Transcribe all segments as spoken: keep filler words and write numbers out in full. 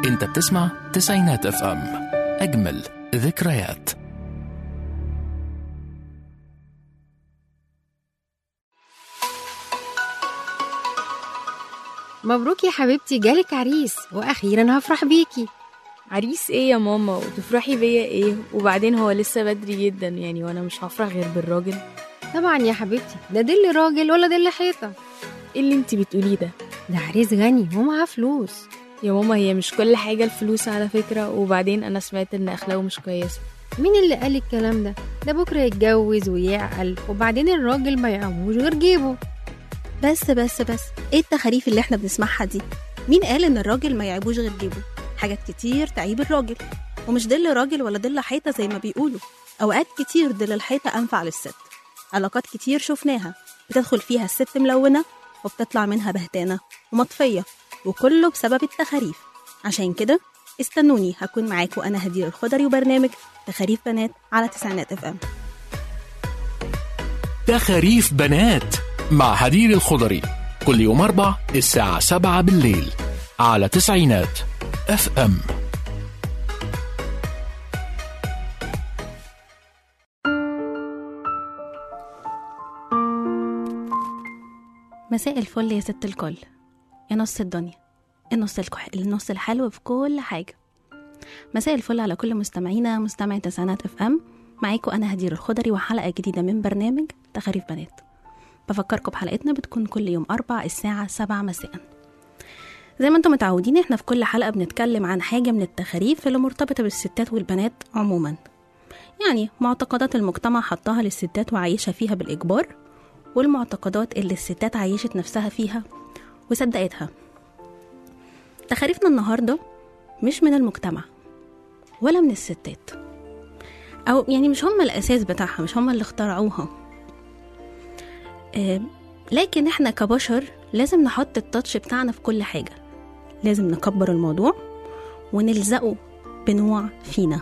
انت بتسمع تسعينات اف ام، اجمل ذكريات. مبروك يا حبيبتي، جالك عريس واخيرا هفرح بيكي. عريس ايه يا ماما؟ وتفرحي بيا ايه؟ وبعدين هو لسه بدري جدا يعني، وانا مش هفرح غير بالراجل. طبعا يا حبيبتي، ده دل راجل ولا دل حيطه؟ ايه اللي انتي بتقوليه ده؟ ده عريس غني ومعاه فلوس. يا ماما هي مش كل حاجه الفلوس على فكره، وبعدين انا سمعت ان اخلاقه مش كويسه. مين اللي قال الكلام ده؟ ده بكره يتجوز ويعقل، وبعدين الراجل ما يعموش غير جيبه. بس بس بس ايه التخاريف اللي احنا بنسمعها دي؟ مين قال ان الراجل ما يعيبوش غير جيبه؟ حاجات كتير تعيب الراجل، ومش دل راجل ولا دل حيطه زي ما بيقولوا. اوقات كتير دل الحيطه انفع للست. علاقات كتير شفناها بتدخل فيها الست ملونه وبتطلع منها بهتانه ومطفيه، وكله بسبب التخاريف. عشان كده استنوني، هكون معاكم انا هدير الخضري وبرنامج تخاريف بنات على تسعينات اف ام. تخاريف بنات مع هدير الخضري، كل يوم أربع الساعة سبعة بالليل على تسعينات اف ام. مساء الفل يا ست الكل، يا نص الدنيا، النص الكح... النص الحلو في كل حاجة. مساء الفل على كل مستمعينا، مستمعي تسعينات اف ام. معاكم انا هدير الخضري وحلقة جديدة من برنامج تخاريف بنات. بفكركم بحلقتنا بتكون كل يوم أربع الساعة سبعة مساء. زي ما انتم متعودين، احنا في كل حلقة بنتكلم عن حاجة من التخاريف اللي مرتبطة بالستات والبنات عموما، يعني معتقدات المجتمع حطها للستات وعايشة فيها بالإجبار، والمعتقدات اللي الستات عايشت نفسها فيها وصدقتها. تخاريفنا النهاردة مش من المجتمع ولا من الستات، أو يعني مش هم الأساس بتاعها، مش هم اللي اخترعوها. آه لكن احنا كبشر لازم نحط التاتش بتاعنا في كل حاجة، لازم نكبر الموضوع ونلزقه بنوع فينا.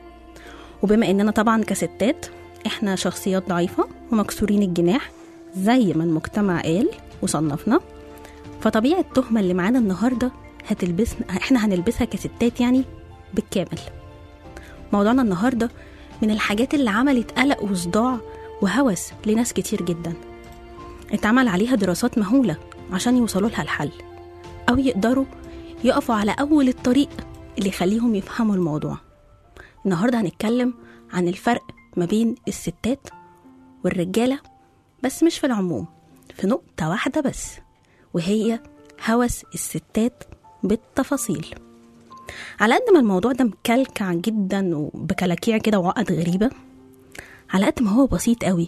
وبما اننا طبعا كستات احنا شخصيات ضعيفة ومكسورين الجناح زي ما المجتمع قال وصنفنا، فطبيعي التهمة اللي معانا النهاردة هتلبسنا، احنا هنلبسها كستات يعني بالكامل. موضوعنا النهاردة من الحاجات اللي عملت قلق وصداع وهوس لناس كتير جدا، اتعمل عليها دراسات مهولة عشان يوصلوا لها الحل، أو يقدروا يقفوا على أول الطريق اللي يخليهم يفهموا الموضوع. النهاردة هنتكلم عن الفرق ما بين الستات والرجالة، بس مش في العموم، في نقطة واحدة بس، وهي هوس الستات بالتفاصيل. على قد ما الموضوع ده مكلكع جدا وبكلاكيع كده وعقد غريبة، على قد ما هو بسيط قوي،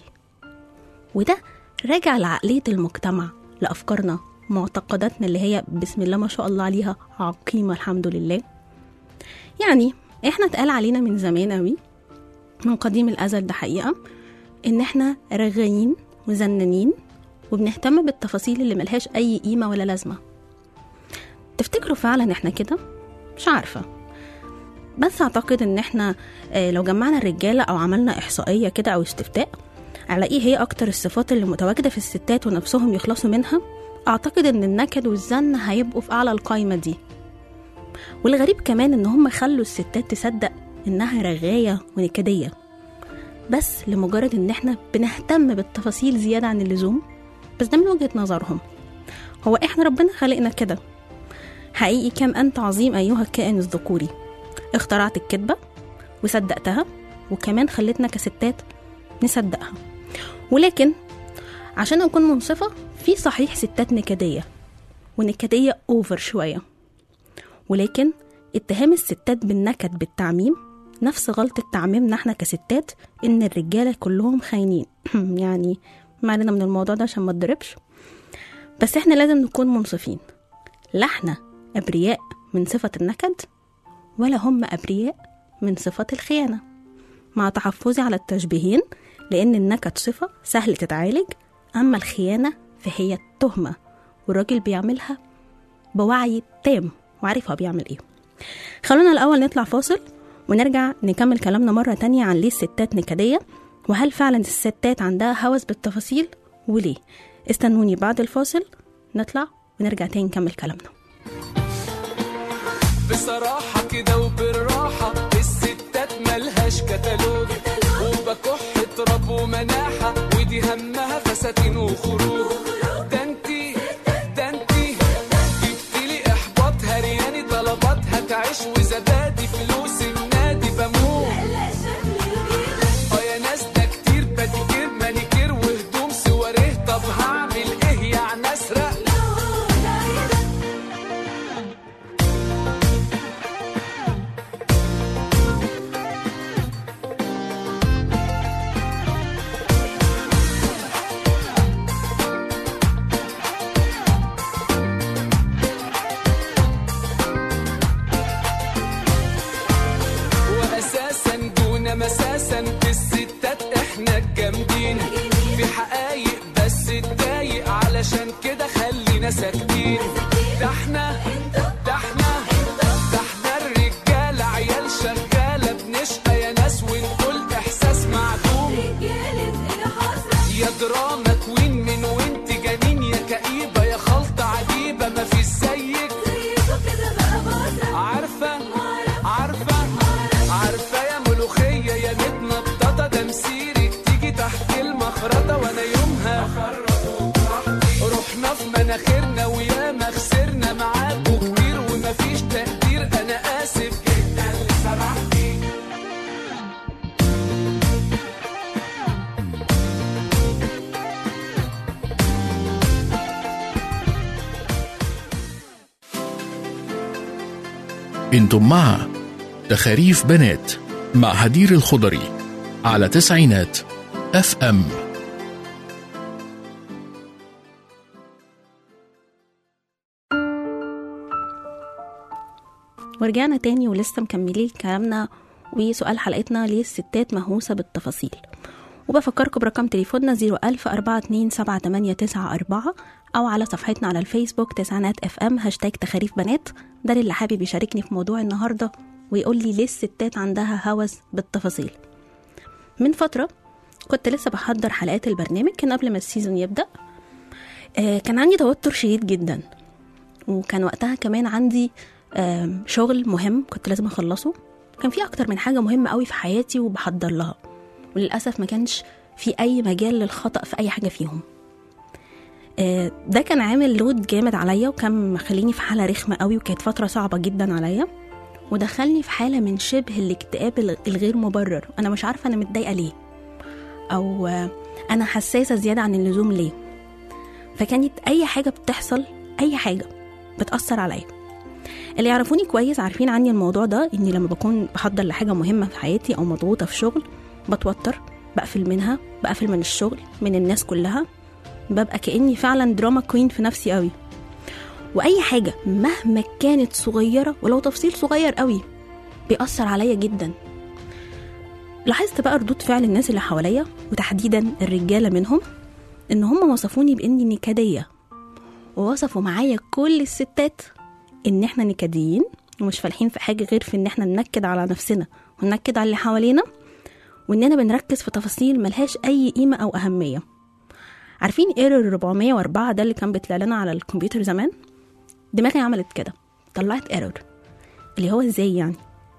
وده راجع لعقلية المجتمع، لأفكارنا، معتقداتنا اللي هي بسم الله ما شاء الله عليها عقيمة الحمد لله. يعني احنا اتقال علينا من زمان قوي، من قديم الأزل ده حقيقة، ان احنا رغايين وزنانين وبنهتم بالتفاصيل اللي ملهاش اي قيمة ولا لازمة. تفتكروا فعلا احنا كده؟ مش عارفة، بس اعتقد ان احنا لو جمعنا الرجالة او عملنا احصائية كده او استفتاء على ايه هي اكتر الصفات اللي متواجدة في الستات ونفسهم يخلصوا منها، اعتقد ان النكد والزن هيبقوا في اعلى القايمة دي. والغريب كمان ان هم خلوا الستات تصدق انها رغاية ونكدية، بس لمجرد ان احنا بنهتم بالتفاصيل زيادة عن اللزوم. بس ده من وجهة نظرهم. هو احنا ربنا خلقنا كده حقيقي. كم انت عظيم ايها الكائن الذكوري، اخترعت الكذبة وصدقتها، وكمان خلتنا كستات نصدقها. ولكن عشان اكون منصفة، في صحيح ستات نكدية ونكدية اوفر شوية، ولكن اتهام الستات بالنكد بالتعميم نفس غلطة تعميمنا احنا كستات ان الرجالة كلهم خاينين. يعني ما علينا من الموضوع ده عشان ما تضربش، بس احنا لازم نكون منصفين. لا احنا ابرياء من صفة النكد، ولا هم ابرياء من صفة الخيانة، مع تحفظي على التشبيهين، لان النكد صفة سهل تتعالج، اما الخيانة فهي التهمة، والراجل بيعملها بوعي تام وعارف هو بيعمل ايه. خلونا الاول نطلع فاصل ونرجع نكمل كلامنا مرة تانية عن ليه الستات نكدية، وهل فعلا الستات عندها هوس بالتفاصيل وليه. استنوني بعد الفاصل، نطلع ونرجع تاني نكمل كلامنا. في بصراحة كده وبالراحة الستات ملهاش كتالوج، وبكح تراب ومناحة ودي همها فساتين وخروج. ده انتي ده انتي جبتلي احباط هرياني طلباتها تعيش وزبادي فلوس النادي بموت. اه يا ناس ده كتير باديكير مانيكير وهدوم سواريه، طب هعمل ايه يعني اسرق؟ مساسا في الستات احنا الجامدين، في حقايق بس اتضايق علشان كده خلينا ساكتين. ده احنا ده احنا ده احنا الرجاله عيال شغاله بنشقى يا ناس ونقول احساس معدوم. يا دراما كوين من وانت جنين، يا كئيبه يا خلطه عجيبه ما في زيك. عارفه عارفه عارفه يا ملوخيه يا متنططه، ده مسيرك تيجي تحت المخرطه وانا يومها رحنا في مناخيرنا وياما خسرنا معاكوا كتير ومفيش تقدير. انا اسف جدا اللي سرحتي. انتم مع تخاريف بنات مع هدير الخضري على تسعينات اف ام. ورجعنا تاني ولسه مكملين كلامنا وسؤال حلقتنا: ليه الستات مهووسة بالتفاصيل؟ وبفكركم برقم تليفوننا صفر ألف أربعة اتنين سبعة تمانية تسعة أربعة أو على صفحتنا على الفيسبوك تسعينات اف ام هاشتاج تخاريف بنات. ده اللي حابب يشاركني في موضوع النهاردة ويقول لي ليه الستات عندها هوس بالتفاصيل. من فترة كنت لسه بحضر حلقات البرنامج، كان قبل ما السيزون يبدأ. آه كان عندي توتر شديد جدا، وكان وقتها كمان عندي آه شغل مهم كنت لازم أخلصه. كان في أكتر من حاجة مهمة قوي في حياتي وبحضر لها، وللأسف ما كانش في أي مجال للخطأ في أي حاجة فيهم. آه ده كان عامل لود جامد عليا، وكان مخليني في حالة رخمة قوي، وكانت فترة صعبة جدا عليا، ودخلني في حالة من شبه الاكتئاب الغير مبرر. أنا مش عارفة أنا متضايقة ليه، أو أنا حساسة زيادة عن اللزوم ليه. فكانت أي حاجة بتحصل، أي حاجة بتأثر عليا. اللي يعرفوني كويس عارفين عني الموضوع ده، إني لما بكون بحضر لحاجة مهمة في حياتي أو مضغوطة في شغل بتوتر، بقفل منها، بقفل من الشغل، من الناس كلها، ببقى كأني فعلا دراما كوين في نفسي قوي. وأي حاجة مهما كانت صغيرة ولو تفصيل صغير قوي بيأثر عليا جدا. لاحظت بقى ردود فعل الناس اللي حواليا وتحديدا الرجالة منهم، إن هم وصفوني بإني نكدية، ووصفوا معايا كل الستات إن إحنا نكديين ومش فالحين في حاجة غير في إن إحنا ننكد على نفسنا وننكد على اللي حوالينا، وإننا بنركز في تفاصيل ملهاش أي قيمة أو أهمية. عارفين ايرور أربعمية وأربعة ده اللي كان بيطلع لنا على الكمبيوتر زمان؟ دماغي عملت كده، طلعت ايرور، اللي هو ازاي يعني.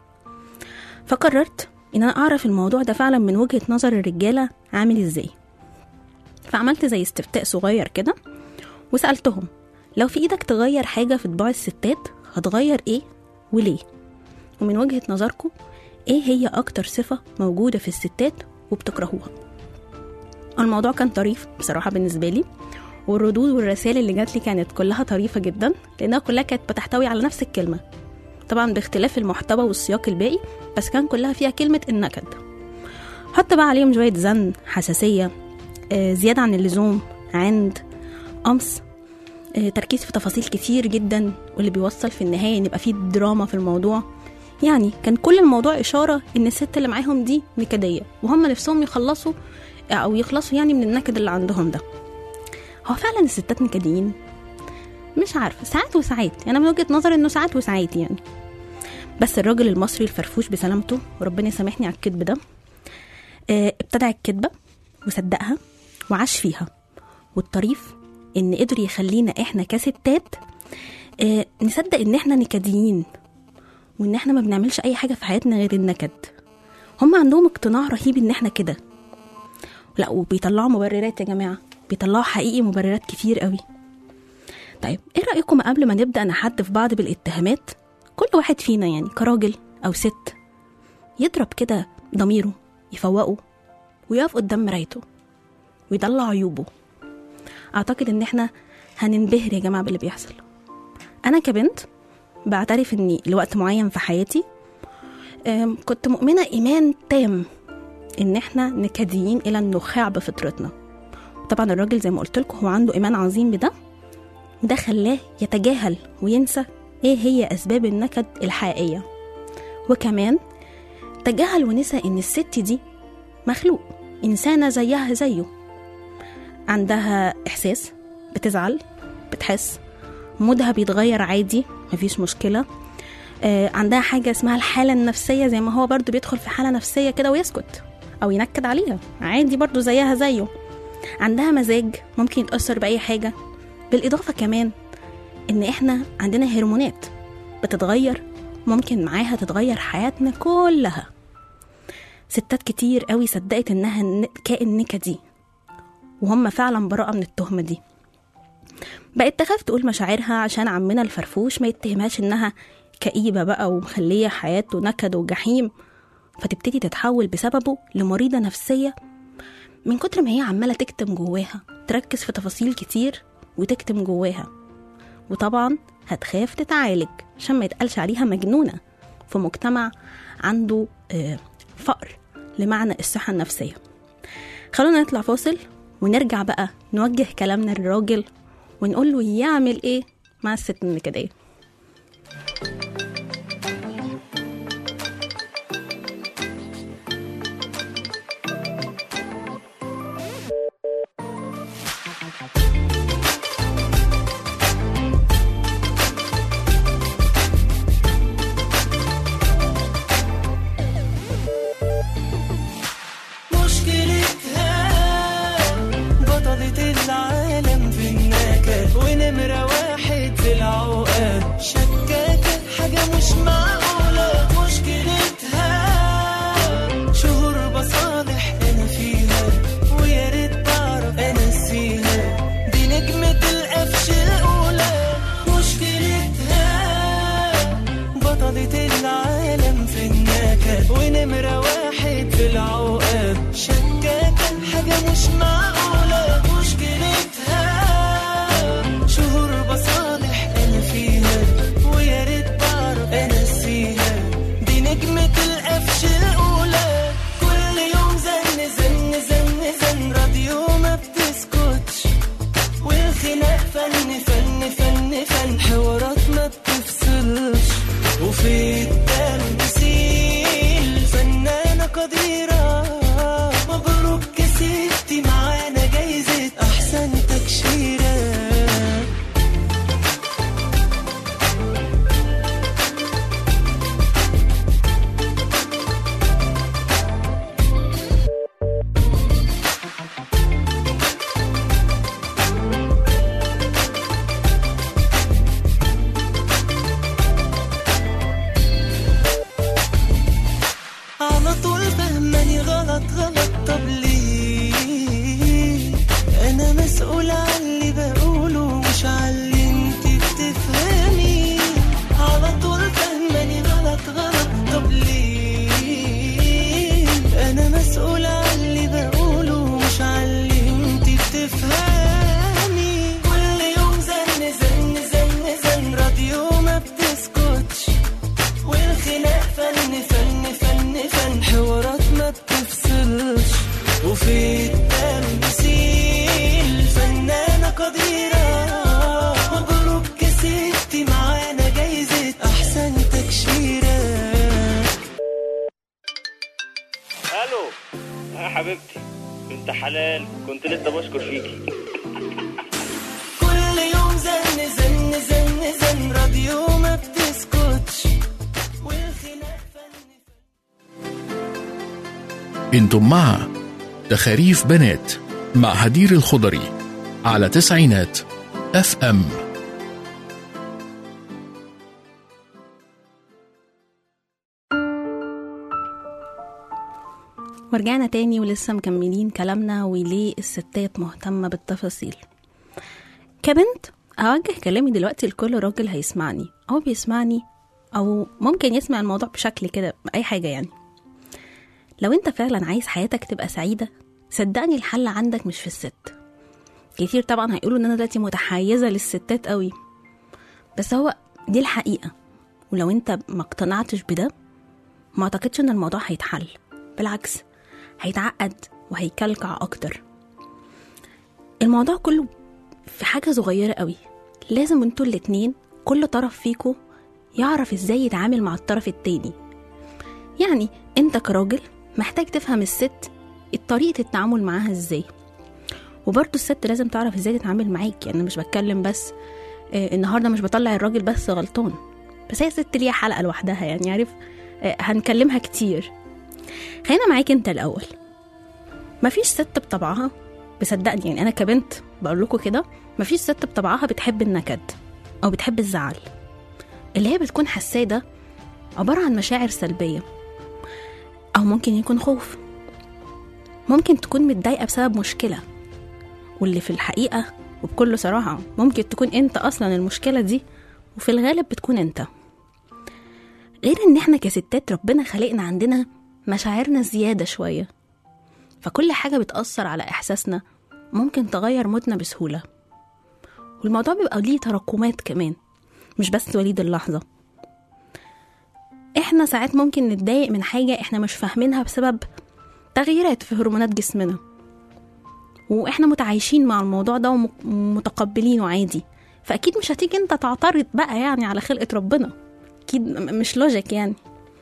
فقررت ان انا اعرف الموضوع ده فعلا من وجهة نظر الرجالة عامل ازاي. فعملت زي استفتاء صغير كده وسألتهم: لو في ايدك تغير حاجة في طباع الستات هتغير ايه وليه؟ ومن وجهة نظركم ايه هي اكتر صفة موجودة في الستات وبتكرهوها؟ الموضوع كان طريف بصراحة بالنسبة لي، والردود والرسائل اللي جات لي كانت كلها طريفة جدا، لأنها كلها كانت بتحتوي على نفس الكلمة، طبعا باختلاف المحتوى والسياق الباقي، بس كان كلها فيها كلمة النكد. حط بقى عليهم شوية زن، حساسية، آه زيادة عن اللزوم، عند، قمص، آه تركيز في تفاصيل كتير جدا، واللي بيوصل في النهاية ان يبقى فيه دراما في الموضوع. يعني كان كل الموضوع إشارة ان الست اللي معاهم دي نكدية، وهم نفسهم يخلصوا او يخلصوا يعني من النكد اللي عندهم ده. هو فعلا الستات نكديين؟ مش عارفه، ساعات وساعات، انا من وجهه نظري انه ساعات وساعات يعني. بس الراجل المصري الفرفوش بسلامته، وربنا يسامحني على الكذب ده، اه ابتدع الكذبه وصدقها وعاش فيها. والطريف ان قدر يخلينا احنا كستات اه نصدق ان احنا نكديين، وإن إحنا ما بنعملش أي حاجة في حياتنا غير النكد. هم عندهم اقتناع رهيب إن إحنا كده. لا، وبيطلعوا مبررات يا جماعة، بيطلعوا حقيقي مبررات كتير قوي. طيب إيه رأيكم قبل ما نبدأ نحدف بعض بالاتهامات، كل واحد فينا يعني كراجل أو ست يضرب كده ضميره، يفوقه ويقف قدام مرايته ويطلع عيوبه؟ أعتقد إن إحنا هننبهر يا جماعة باللي بيحصل. أنا كبنت بعترف إني لوقت معين في حياتي كنت مؤمنة إيمان تام إن إحنا نكديين إلى النخاع بفطرتنا. طبعا الراجل زي ما قلت لكم هو عنده إيمان عظيم بده، وده خلاه يتجاهل وينسى إيه هي أسباب النكد الحقيقية. وكمان تجاهل ونسى إن الست دي مخلوق إنسانة زيها زيه، عندها إحساس، بتزعل، بتحس، مودها بيتغير عادي، مفيش مشكلة. آه عندها حاجة اسمها الحالة النفسية، زي ما هو برضو بيدخل في حالة نفسية كده ويسكت أو ينكد عليها عادي برضو زيها زيه. عندها مزاج ممكن يتأثر بأي حاجة. بالإضافة كمان إن إحنا عندنا هرمونات بتتغير، ممكن معاها تتغير حياتنا كلها. ستات كتير قوي صدقت إنها كائن نكدي، وهم فعلا براءة من التهمة دي. بقت تخاف تقول مشاعرها عشان عمنا الفرفوش ما يتهمهاش إنها كئيبة بقى ومخلية حياته نكد وجحيم، فتبتدي تتحول بسببه لمريضة نفسية من كتر ما هي عمالة تكتم جواها، تركز في تفاصيل كتير وتكتم جواها. وطبعا هتخاف تتعالج عشان ما يتقالش عليها مجنونة في مجتمع عنده فقر لمعنى الصحة النفسية. خلونا نطلع فاصل ونرجع بقى نوجه كلامنا للراجل ونقول له يعمل ايه مع الست النكدية. حبيبتي بنت حلال، كنت لسه بشكر فيكي. كل يوم زن زن زن زن راديو ما بتسكتش والخناق فن. انتم مع تخاريف بنات مع هدير الخضري على تسعينات اف ام. ورجعنا تاني ولسه مكملين كلامنا وليه الستات مهتمة بالتفاصيل. كبنت أوجه كلامي دلوقتي لكل راجل هيسمعني أو بيسمعني أو ممكن يسمع الموضوع بشكل كده أي حاجة. يعني لو انت فعلا عايز حياتك تبقى سعيدة، صدقني الحل عندك مش في الست. كتير طبعا هيقولوا ان انا دلوقتي متحيزة للستات قوي، بس هو دي الحقيقة. ولو انت ما اقتنعتش بده ما اعتقدش ان الموضوع هيتحل، بالعكس هيتعقد وهيكلكع اكتر. الموضوع كله في حاجة صغيرة قوي، لازم انتوا الاتنين كل طرف فيكو يعرف ازاي يتعامل مع الطرف التاني. يعني انت كراجل محتاج تفهم الست طريقة التعامل معاها ازاي، وبرضو الست لازم تعرف ازاي تتعامل معاك. يعني مش بتكلم بس آه النهاردة مش بطلع الراجل بس غلطان، بس هي الست ليها حلقة لوحدها، يعني عارف آه هنكلمها كتير. خلينا معاك انت الاول. مفيش ست بطبعها، بصدقني يعني انا كبنت بقول لكم كده، مفيش ست بطبعها بتحب النكد او بتحب الزعل. اللي هي بتكون حساه ده عبارة عن مشاعر سلبية، او ممكن يكون خوف، ممكن تكون متضايقة بسبب مشكلة، واللي في الحقيقة وبكل صراحة ممكن تكون انت اصلا المشكلة دي، وفي الغالب بتكون انت. غير ان احنا كستات ربنا خلقنا عندنا مشاعرنا زيادة شوية، فكل حاجة بتأثر على احساسنا ممكن تغير مودنا بسهولة. والموضوع بيبقى ليه تراكمات كمان، مش بس وليد اللحظة. احنا ساعات ممكن نتضايق من حاجة احنا مش فاهمينها بسبب تغييرات في هرمونات جسمنا، واحنا متعايشين مع الموضوع ده ومتقبلينه عادي. فاكيد مش هتيجي انت تعترض بقى يعني على خلقة ربنا، اكيد مش لوجيك. يعني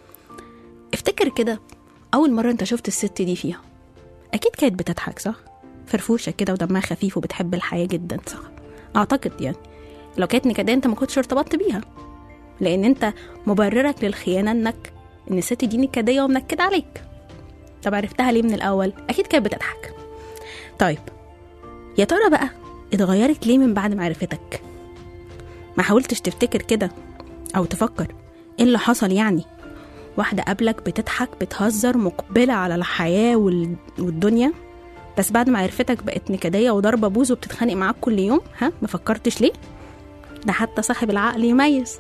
افتكر كده اول مرة انت شفت الست دي فيها، اكيد كانت بتضحك صح؟ فرفوشة كده ودمها خفيف وبتحب الحياة جدا صح؟ اعتقد يعني لو كانت نكدة انت ما كنتش ارتبطت بيها، لان انت مبررك للخيانة انك ان الست دي نكدية ومنكد عليك. طب عرفتها ليه من الاول؟ اكيد كانت بتضحك. طيب يا ترى بقى اتغيرت ليه من بعد ما عرفتك؟ ما حاولتش تفتكر كده او تفكر ايه اللي حصل؟ يعني واحدة قبلك بتضحك بتهزر مقبلة على الحياة والدنيا، بس بعد ما عرفتك بقت نكدية وضربة بوز وبتتخانق معاك كل يوم. ها ما فكرتش ليه؟ ده حتى صاحب العقل يميز.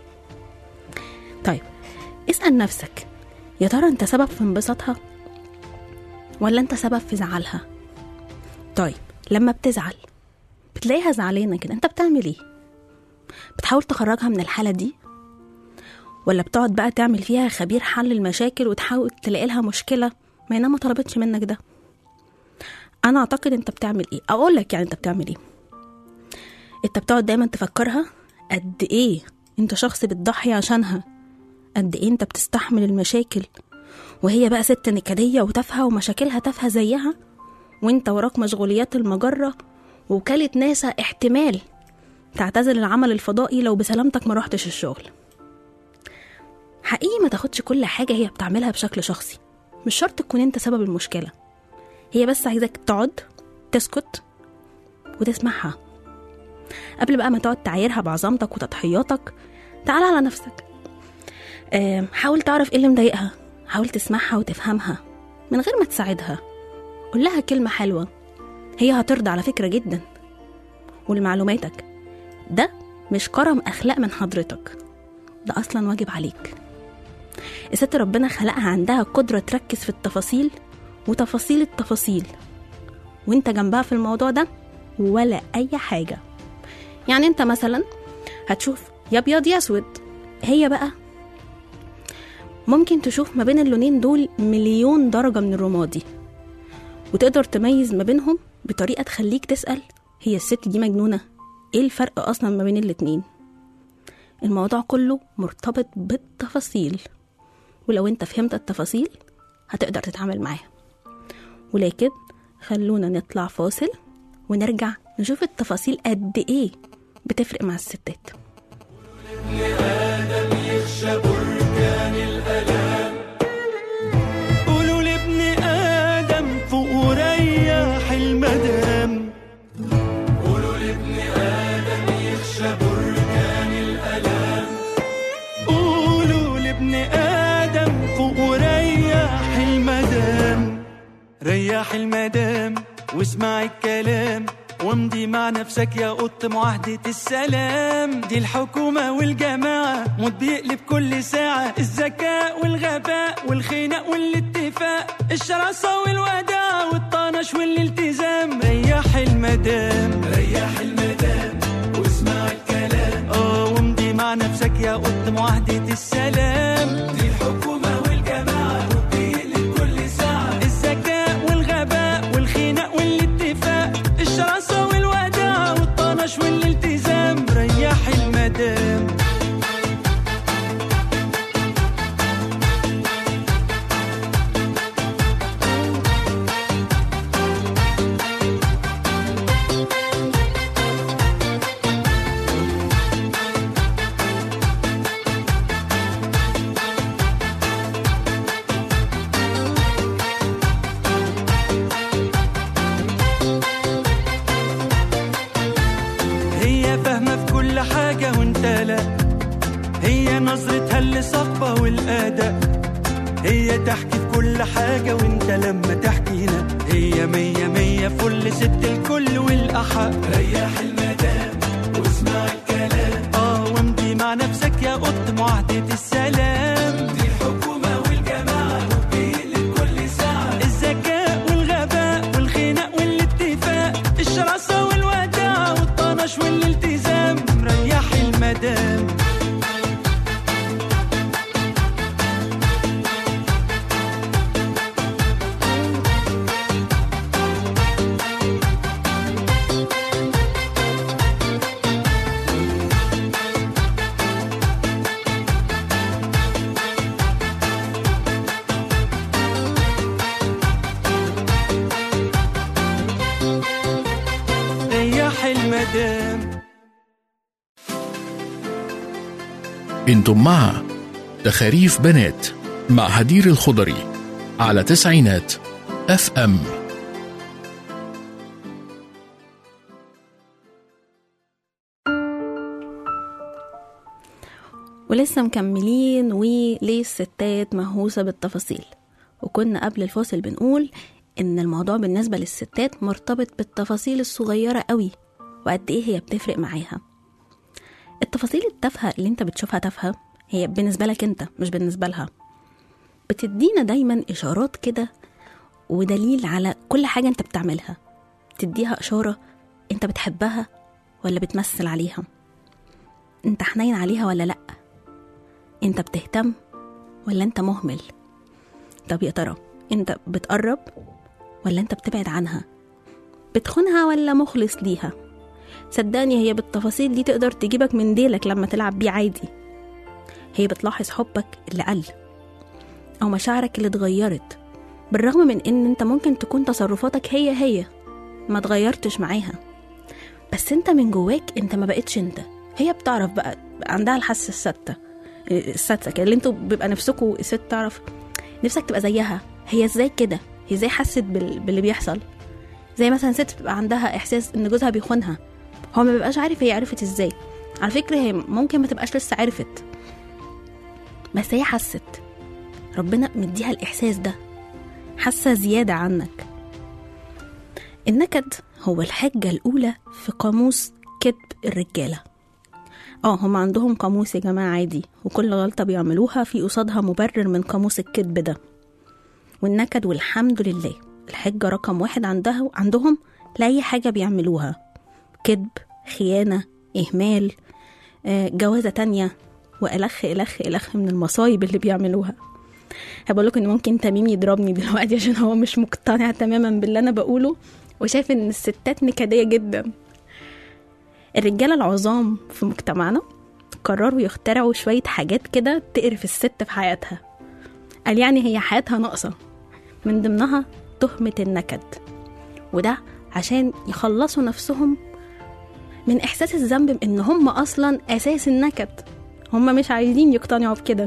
طيب اسأل نفسك، يا ترى انت سبب في انبساطها ولا انت سبب في زعلها؟ طيب لما بتزعل بتلاقيها زعلانة كده، انت بتعمل ايه؟ بتحاول تخرجها من الحالة دي، ولا بتقعد بقى تعمل فيها خبير حل المشاكل وتحاول تلاقي لها مشكلة ما انها ما طلبتش منك ده؟ انا اعتقد انت بتعمل ايه، اقول لك يعني انت بتعمل ايه. انت بتقعد دايما تفكرها قد ايه انت شخص بتضحي عشانها، قد ايه انت بتستحمل المشاكل، وهي بقى ست نكدية وتافهة ومشاكلها تافهة زيها، وانت وراك مشغوليات المجرة ووكالة ناسا احتمال تعتزل العمل الفضائي لو بسلامتك ما روحتش الشغل. حقيقي ما تاخدش كل حاجة هي بتعملها بشكل شخصي، مش شرط تكون انت سبب المشكلة، هي بس عايزك تقعد تسكت وتسمعها. قبل بقى ما تقعد تعايرها بعظمتك وتضحياتك، تعال على نفسك، حاول تعرف ايه اللي مضايقها، حاول تسمعها وتفهمها من غير ما تساعدها. قول لها كلمة حلوة، هي هترضى على فكرة جدا. ولمعلوماتك ده مش كرم أخلاق من حضرتك، ده أصلا واجب عليك. الست ربنا خلقها عندها قدرة تركز في التفاصيل وتفاصيل التفاصيل، وانت جنبها في الموضوع ده ولا أي حاجة. يعني انت مثلا هتشوف يا ابيض يا اسود، هي بقى ممكن تشوف ما بين اللونين دول مليون درجة من الرمادي، وتقدر تميز ما بينهم بطريقة تخليك تسأل هي الست دي مجنونة؟ ايه الفرق اصلا ما بين الاتنين؟ الموضوع كله مرتبط بالتفاصيل، ولو انت فهمت التفاصيل هتقدر تتعامل معاها. ولكن خلونا نطلع فاصل ونرجع نشوف التفاصيل قد ايه بتفرق مع الستات. قولوا لابن آدم فوق ريح المدام، قولوا لابن آدم يخشى بركان الألام، قولوا لابن آدم فوق ريح المدام. ريح المدام واسمع الكلام وامضي مع نفسك يا قط معاهدة السلام. دي الحكومة والجماعة موت بيقلب كل ساعة، الذكاء والغباء والخناق والاتفاق، الشراسة والوداع والطنش والالتزام. ريح المدام ريح المدام واسمع الكلام اه وامضي مع نفسك يا قط معاهدة السلام. دي الحكومة والجماعة موت بيقلب كل ساعة، الذكاء والغباء والخناق والاتفاق، الشراسة والوداع والطنش والالتزام. ريح المدام حاجة وانت لا، هي نظرتها اللي صفة والأداء، هي تحكي في كل حاجة وانت لما تحكينا هي مية مية فل ست الكل والأحق. ريح المدام واسمع الكلام اه وامضي مع نفسك يا قط معاهدة السلام. دي الحكومة والجماعة وبيقلب كل ساعة، الذكاء والغباء والخناق والاتفاق، الشراسة والوداع والطنش والالتزام. ريح المدام ريح المدام. انتم مع تخاريف بنات مع هدير الخضري على تسعينات اف ام. ولسه مكملين وليه الستات مهووسة بالتفاصيل. وكنا قبل الفاصل بنقول ان الموضوع بالنسبة للستات مرتبط بالتفاصيل الصغيرة قوي وقد ايه هي بتفرق معاها. التفاصيل التافهة اللي انت بتشوفها تافهة هي بالنسبة لك انت مش بالنسبة لها، بتدينا دايما اشارات كده ودليل على كل حاجة انت بتعملها. تديها اشارة انت بتحبها ولا بتمثل عليها، انت حنين عليها ولا لأ، انت بتهتم ولا انت مهمل. طب يا ترى انت بتقرب ولا انت بتبعد عنها، بتخونها ولا مخلص ليها. صدقني هي بالتفاصيل دي تقدر تجيبك من ديلك لما تلعب بيه عادي. هي بتلاحظ حبك اللي قل او مشاعرك اللي اتغيرت، بالرغم من ان انت ممكن تكون تصرفاتك هي هي ما اتغيرتش معاها، بس انت من جواك انت ما بقتش انت. هي بتعرف بقى عندها الحاسة الستة الستة اللي انتوا بيبقى نفسكوا الست تعرف نفسك تبقى زيها. هي ازاي كده، هي ازاي حست باللي بيحصل. زي مثلا ست بتبقى عندها احساس ان جوزها بيخونها، هو ما بيبقاش عارف هي عرفت ازاي. على فكرة هي ممكن ما تبقاش لسه عرفت، بس هي حست، ربنا مديها الاحساس ده، حاسة زيادة عنك. النكد هو الحجة الاولى في قاموس كذب الرجالة. اه هم عندهم قاموس يا جماعة عادي، وكل غلطة بيعملوها في قصادها مبرر من قاموس الكذب ده. والنكد والحمد لله الحجة رقم واحد عندها عندهم لأي حاجة بيعملوها، كذب، خيانة، إهمال، جوازة تانية، وإلخ إلخ إلخ من المصايب اللي بيعملوها. هبقول لكم إن ممكن تميم يضربني دلوقتي عشان هو مش مقتنع تماما باللي أنا بقوله وشايف إن الستات نكدية جدا. الرجالة العظام في مجتمعنا قرروا يخترعوا شوية حاجات كده تقرف الست في حياتها. قال يعني هي حياتها ناقصة، من ضمنها تهمة النكد، وده عشان يخلصوا نفسهم من إحساس الذنب إن هم أصلا أساس النكد. هم مش عايزين يقتنعوا بكده.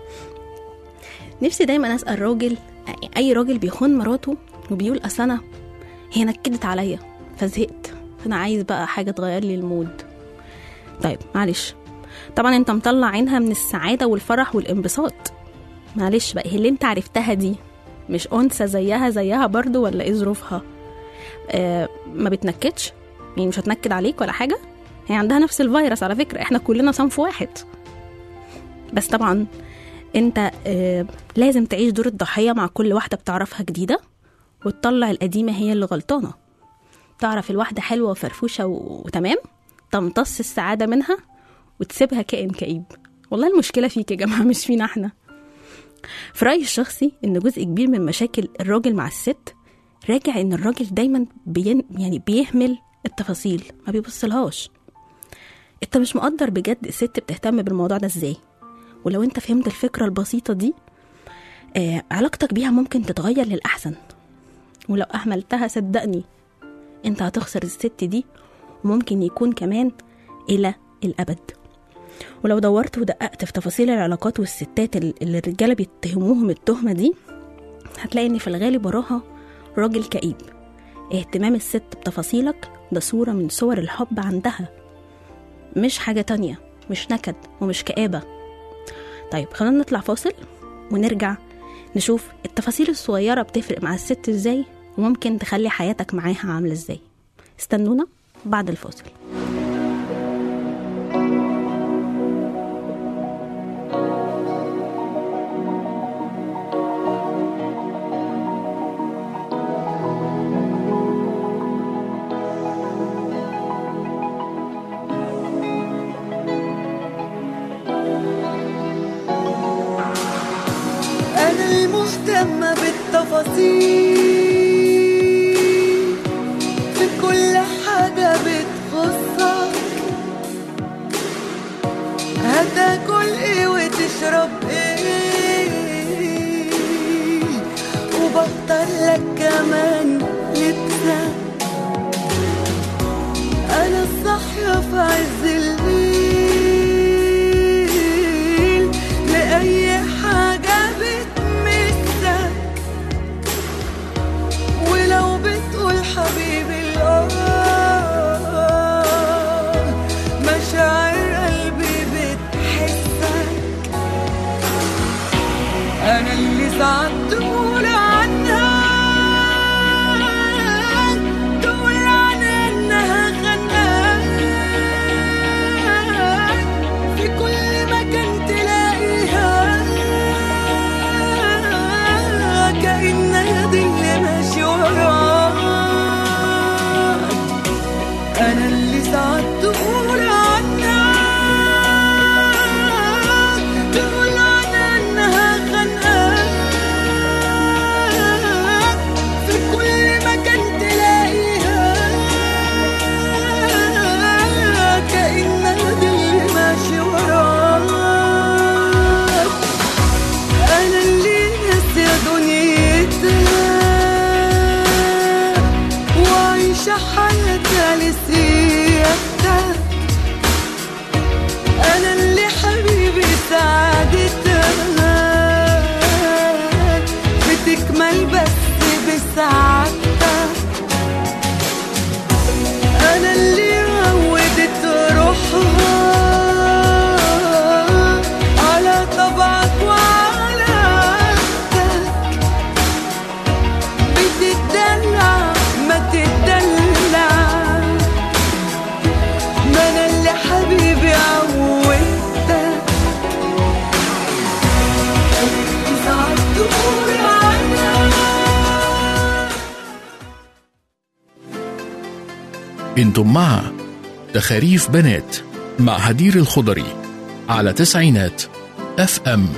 نفسي دايما أسأل راجل، أي راجل بيخون مراته وبيقول أصل أنا هي نكدت عليا فزهقت، فأنا عايز بقى حاجة تغير لي المود. طيب معلش، طبعا انت مطلع عينها من السعادة والفرح والانبساط، معلش بقى هي اللي انت عرفتها دي مش أنثى زيها زيها برضو ولا إيه ظروفها؟ آه ما بتنكدش، يعني مش هتنكد عليك ولا حاجة، هي عندها نفس الفيروس على فكرة، احنا كلنا صنف واحد. بس طبعا انت آه لازم تعيش دور الضحية مع كل واحدة بتعرفها جديدة، وتطلع القديمة هي اللي غلطانة. تعرف الواحدة حلوة وفرفوشة وتمام، تمتص السعادة منها وتسيبها كائن كئيب. والله المشكلة فيك يا جماعة مش فينا احنا. في رأيي الشخصي ان جزء كبير من مشاكل الراجل مع الست راجع ان الراجل دايما بين يعني بيهمل التفاصيل، ما بيبصلهاش. انت مش مقدر بجد الست بتهتم بالموضوع ده ازاي. ولو انت فهمت الفكرة البسيطة دي آه علاقتك بيها ممكن تتغير للأحسن. ولو أهملتها صدقني انت هتخسر الست دي، وممكن يكون كمان إلى الأبد. ولو دورت ودققت في تفاصيل العلاقات والستات اللي الرجالة بيتهموهم التهمة دي، هتلاقي ان في الغالب وراها راجل كئيب. اهتمام الست بتفاصيلك ده صورة من صور الحب عندها، مش حاجة تانية، مش نكد ومش كآبة. طيب خلينا نطلع فاصل ونرجع نشوف التفاصيل الصغيرة بتفرق مع الست ازاي، وممكن تخلي حياتك معاها عاملة ازاي. استنونا بعد الفاصل. مهتمة بالتفاصيل في كل حاجة بتخصك، هتاكل ايه وتشرب ايه، وبختار لك كمان لبسك. انا الصاحية في عز الليل لأي حاجة حبيبي الآه، مشاعر قلبي بتحسك. أنا اللي ساعات تقول عنها تقول عنها إنها خناك، في كل مكان تلاقيها كأنها دي اللي ماشي وراك. أنا اللي ساعات تقول عنها تقول عنها إنها خنقاك، في كل مكان تلاقيها كأنها دي اللي ماشي وراك. أنا اللي ناسية دنيتها وعايشة حياتها لسيادتك. أنا اللي حبيبي سعادتها بتكمل بس بسعادتك. أنا اللي عودت روحها على طبعك وعلى عادتك، بتدلع ما تدلع. ما أنا اللي حبيبي عودتك، اللي ساعات تقول عنها. انتم مع تخاريف بنات مع هدير الخضري على تسعينات اف ام.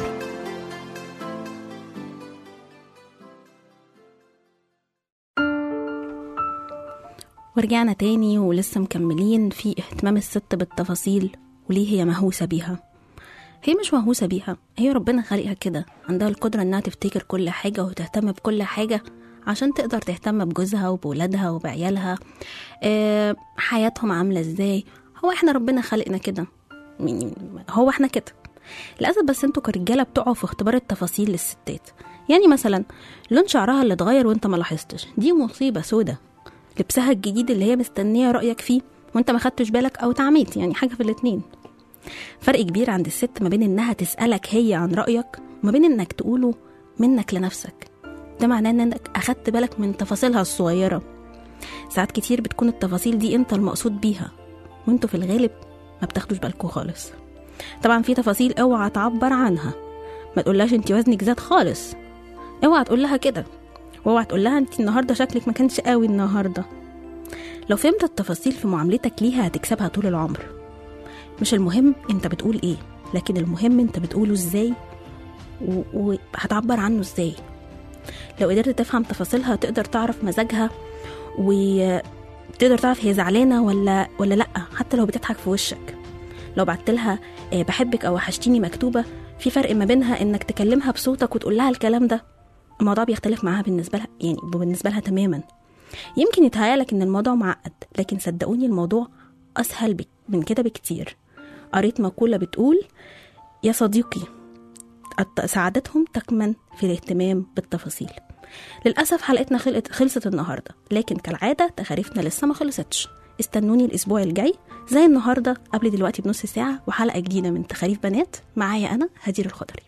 ورجعنا تاني ولسه مكملين في اهتمام الست بالتفاصيل وليه هي مهووسة بيها. هي مش مهووسة بيها، هي ربنا خلقها كده، عندها القدرة انها تفتكر كل حاجة وتهتم بكل حاجة عشان تقدر تهتم بجوزها وبولادها وبعيالها. اه حياتهم عاملة ازاي. هو احنا ربنا خلقنا كده، هو احنا كده للأسف. بس انتوا كرجالة بتقعوا في اختبار التفاصيل للستات. يعني مثلا لون شعرها اللي اتغير وانت ما لاحظتش، دي مصيبة سودة. لبسها الجديد اللي هي مستنية رأيك فيه وانت ما خدتش بالك او تعميت، يعني حاجة في الاتنين. فرق كبير عند الست ما بين انها تسألك هي عن رأيك وما بين انك تقوله منك لنفسك. ده معناه انك اخدت بالك من تفاصيلها الصغيرة. ساعات كتير بتكون التفاصيل دي انت المقصود بيها، وانتوا في الغالب ما بتاخدوش بالكم خالص. طبعا في تفاصيل اوعى تعبر عنها، ما تقولهاش انت وزنك زاد خالص، اوعى تقول لها كده، واوعى تقول لها انت النهارده شكلك ما كانش قوي النهارده. لو فهمت التفاصيل في معاملتك ليها هتكسبها طول العمر. مش المهم انت بتقول ايه، لكن المهم انت بتقوله ازاي وهتعبر عنه ازاي. لو قدرت تفهم تفاصيلها تقدر تعرف مزاجها، وتقدر تعرف هي زعلانه ولا ولا لا، حتى لو بتضحك في وشك. لو بعت لها بحبك او وحشتيني مكتوبه، في فرق ما بينها انك تكلمها بصوتك وتقول لها الكلام ده. الموضوع بيختلف معاها بالنسبه لها، يعني بالنسبه لها تماما. يمكن يتهيألك ان الموضوع معقد، لكن صدقوني الموضوع اسهل بك من كده بكتير. قريت مقوله بتقول يا صديقي سعادتهم تكمن في الاهتمام بالتفاصيل. للأسف حلقتنا خلصت النهاردة، لكن كالعادة تخاريفنا لسه ما خلصتش. استنوني الأسبوع الجاي زي النهاردة قبل دلوقتي بنص ساعة وحلقة جديدة من تخاريف بنات معايا أنا هدير الخضري.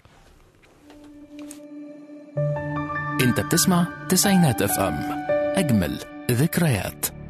انت بتسمع تسعينات اف ام، أجمل ذكريات.